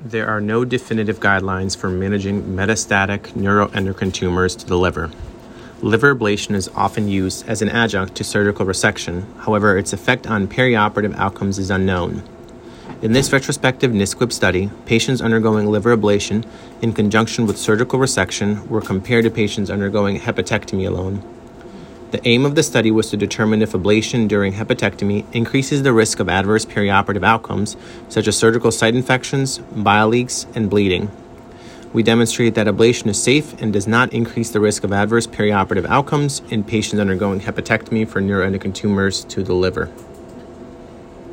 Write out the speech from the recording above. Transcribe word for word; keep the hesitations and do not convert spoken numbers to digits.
There are no definitive guidelines for managing metastatic neuroendocrine tumors to the liver. Liver ablation is often used as an adjunct to surgical resection. However, its effect on perioperative outcomes is unknown. In this retrospective NISQUIP study, patients undergoing liver ablation in conjunction with surgical resection were compared to patients undergoing hepatectomy alone. The aim of the study was to determine if ablation during hepatectomy increases the risk of adverse perioperative outcomes, such as surgical site infections, bile leaks, and bleeding. We demonstrate that ablation is safe and does not increase the risk of adverse perioperative outcomes in patients undergoing hepatectomy for neuroendocrine tumors to the liver.